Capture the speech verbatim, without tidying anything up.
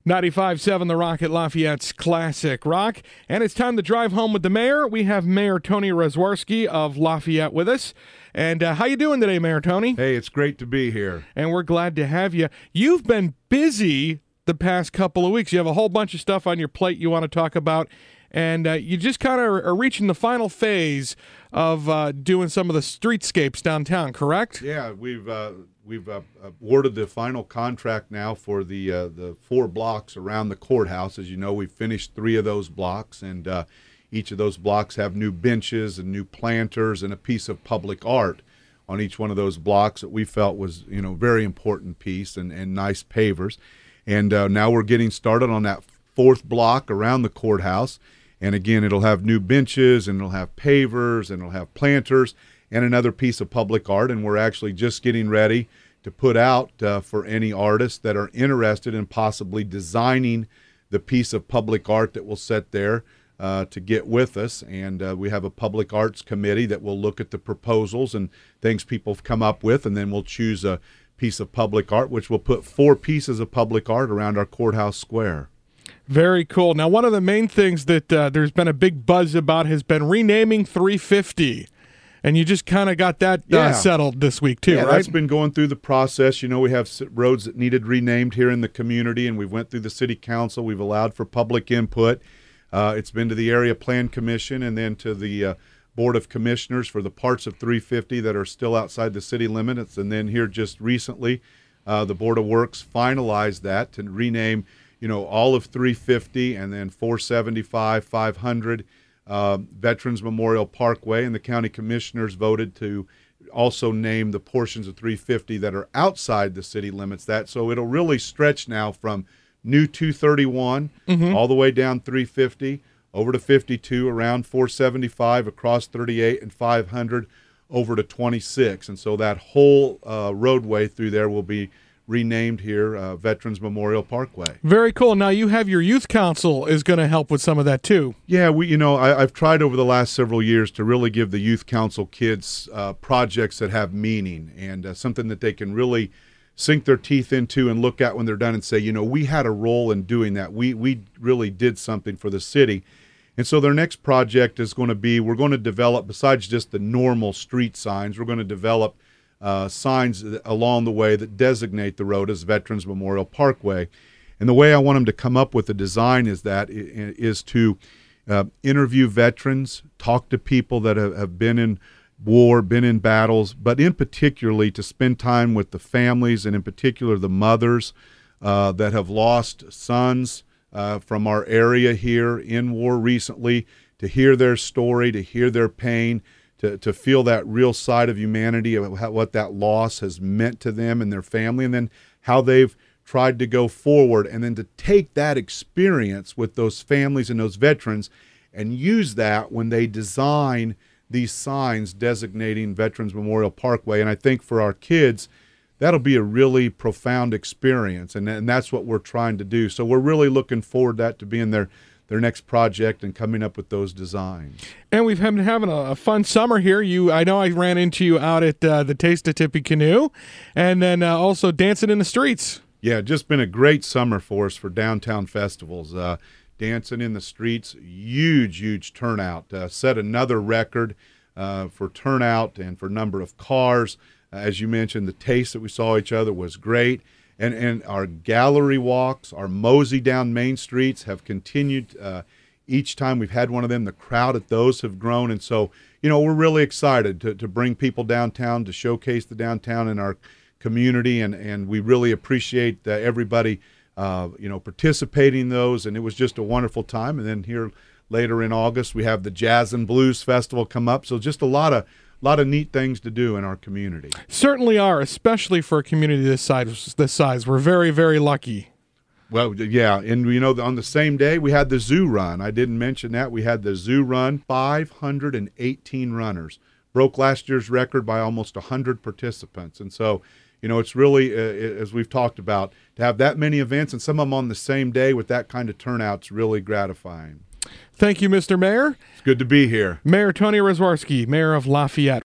ninety-five point seven The Rock at Lafayette's Classic Rock. And it's time to drive home with the mayor. We have Mayor Tony Rezwarski of Lafayette with us. And uh, how you doing today, Mayor Tony? Hey, it's great to be here. And we're glad to have you. You've been busy the past couple of weeks. You have a whole bunch of stuff on your plate you want to talk about. And uh, you just kind of are reaching the final phase of uh, doing some of the streetscapes downtown, correct? Yeah, we've uh, we've uh, awarded the final contract now for the uh, the four blocks around the courthouse. As you know, we've finished three of those blocks, and uh, each of those blocks have new benches and new planters and a piece of public art on each one of those blocks that we felt was, you know, very important piece, and, and nice pavers. And uh, now we're getting started on that fourth block around the courthouse. And again, it'll have new benches, and it'll have pavers, and it'll have planters, and another piece of public art. And we're actually just getting ready to put out uh, for any artists that are interested in possibly designing the piece of public art that will sit there uh, to get with us. And uh, we have a public arts committee that will look at the proposals and things people have come up with, and then we'll choose a piece of public art, which will put four pieces of public art around our courthouse square. Very cool. Now, one of the main things that uh, there's been a big buzz about has been renaming three fifty. And you just kind of got that yeah. uh, settled this week, too, yeah, right? That's been going through the process. You know, we have roads that needed renamed here in the community, and we went through the city council. We've allowed for public input. Uh, it's been to the Area Plan Commission and then to the uh, Board of Commissioners for the parts of three fifty that are still outside the city limits. And then here just recently, uh, the Board of Works finalized that to rename, you know, all of three fifty, and then four seventy-five, five hundred, uh, Veterans Memorial Parkway, and the county commissioners voted to also name the portions of three fifty that are outside the city limits. That so it'll really stretch now from new two thirty-one mm-hmm. all the way down three fifty over to fifty-two, around four seventy-five, across thirty-eight and five hundred over to twenty-six, and so that whole uh, roadway through there will be renamed here uh, Veterans Memorial Parkway. Very cool. Now you have your youth council is going to help with some of that too. Yeah, we you know I, I've tried over the last several years to really give the youth council kids uh, projects that have meaning and uh, something that they can really sink their teeth into and look at when they're done and say, you know, we had a role in doing that. We we really did something for the city. And so their next project is going to be, we're going to develop, besides just the normal street signs, we're going to develop Uh, signs along the way that designate the road as Veterans Memorial Parkway. And the way I want them to come up with the design is that is to uh, interview veterans, talk to people that have, have been in war, been in battles, but in particularly to spend time with the families, and in particular the mothers uh, that have lost sons uh, from our area here in war recently, to hear their story, to hear their pain, To, to feel that real side of humanity, of how, what that loss has meant to them and their family, and then how they've tried to go forward, and then to take that experience with those families and those veterans and use that when they design these signs designating Veterans Memorial Parkway. And I think for our kids, that'll be a really profound experience, and, and that's what we're trying to do. So we're really looking forward to that to being their their next project and coming up with those designs. And we've been having a, a fun summer here. You, I know I ran into you out at uh, the Taste of Tippecanoe, and then uh, also dancing in the streets. Yeah, just been a great summer for us for downtown festivals. Uh, dancing in the streets, huge, huge turnout. Uh, set another record uh, for turnout and for number of cars. Uh, as you mentioned, the Taste that we saw each other was great. And and our gallery walks, our mosey down Main Streets have continued. Uh, each time we've had one of them, the crowd at those have grown. And so, you know, we're really excited to, to bring people downtown, to showcase the downtown in our community. And, and we really appreciate uh, everybody, uh, you know, participating in those. And it was just a wonderful time. And then here later in August, we have the Jazz and Blues Festival come up. So just a lot of A lot of neat things to do in our community. Certainly are, especially for a community this size. This size, we're very, very lucky. Well, yeah, and you know, on the same day we had the zoo run. I didn't mention that we had the zoo run. five hundred eighteen runners, broke last year's record by almost one hundred participants, and so you know, it's really uh, as we've talked about, to have that many events and some of them on the same day with that kind of turnout's really gratifying. Thank you, Mister Mayor. It's good to be here. Mayor Tony Rezwarski, Mayor of Lafayette.